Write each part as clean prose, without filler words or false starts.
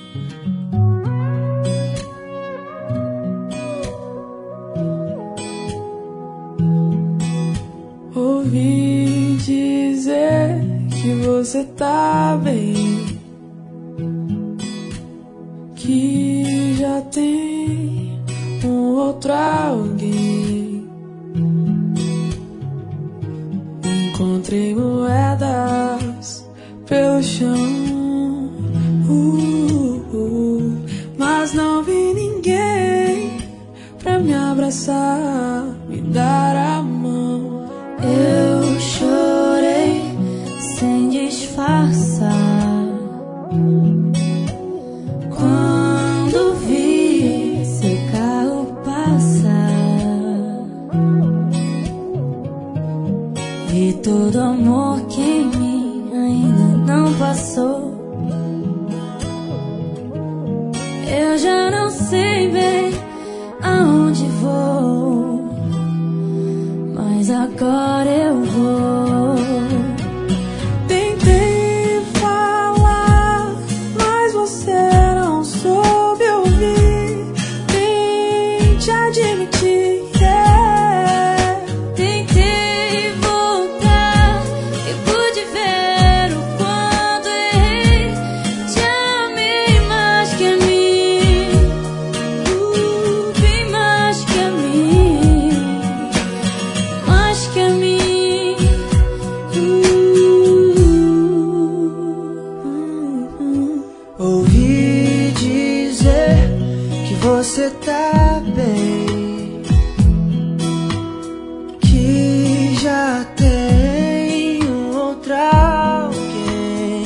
Ouvi dizer que você tá bem, que já tem um outro alguém. Encontrei moedas pelo chão, mas não vi ninguém pra me abraçar, me dar a mão. Eu chorei sem disfarçar quando vi seu carro passar. Vi todo o amor que em mim ainda não passou. Eu já não sei bem aonde vou, mas agora eu vou. Tentei falar, mas você não soube ouvir. Tente admitir, Tentei voltar e pude ver o quanto errei. Te amei mais que a mim, bem mais que a mim, mais que a mim. Ouvi dizer que você tá bem, que já tem um outro alguém.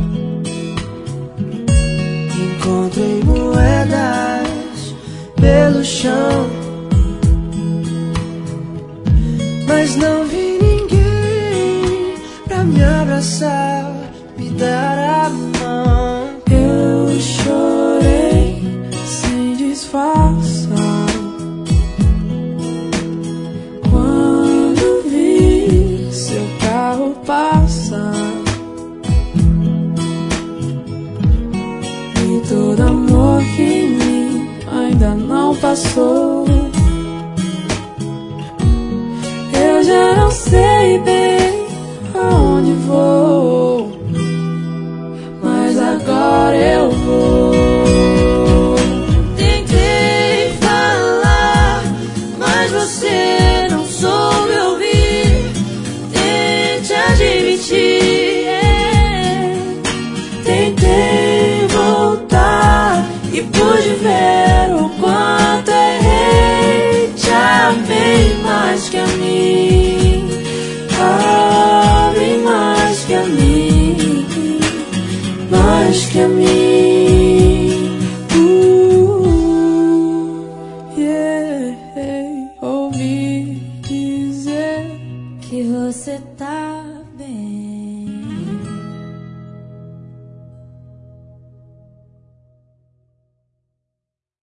Encontrei moedas pelo chão, mas não vi ninguém pra me abraçar, me dar a mão. eu chorei sem disfarçar quando vi seu carro passar. E todo amor que em mim ainda não passou. Eu já não sei bem aonde vou, mas agora eu vou. Tentei falar, mas você não soube ouvir. Tente admitir, Tentei voltar e pude ver o quanto errei. Te amei mais que a mim, bem mais que a mim, mais que a mim. Ouvi dizer que você tá bem.